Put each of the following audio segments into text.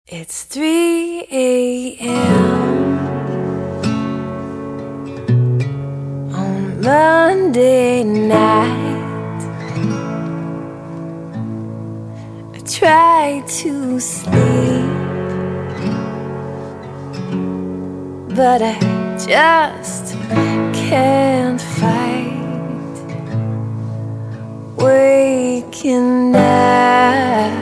It's 3 a.m. on Monday night. I try to sleep, but I just can't fight waking up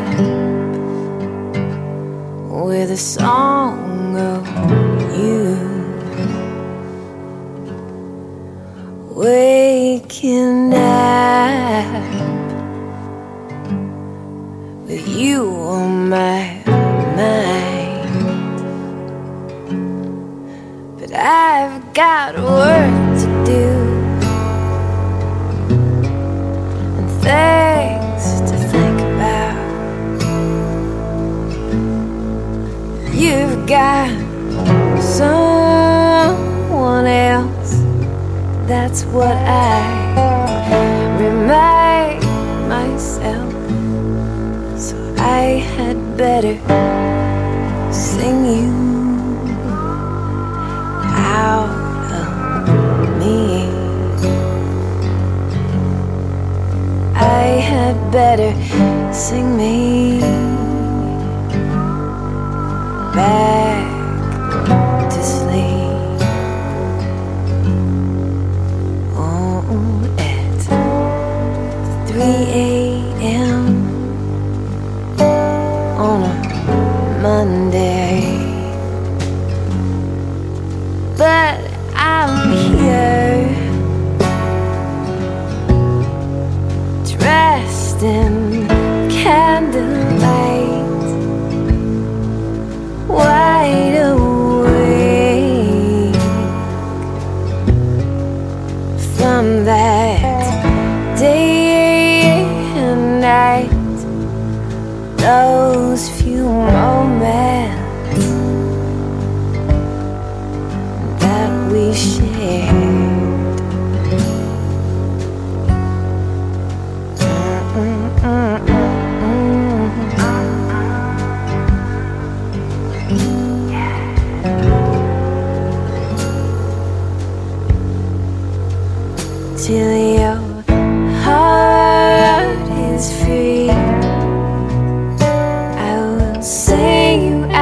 with a song of you, waking up with you on my mind. But I've got work to do and things to think about. You've got someone else, that's what I remind myself. So I had better sing you out of me. I had better sing me back to sleep. Oh, at 3 a.m. on a Monday. But I'm here, dressed in candlelight, wide awake from that day and night, those few moments that we shared. Till your heart is free, I will sing you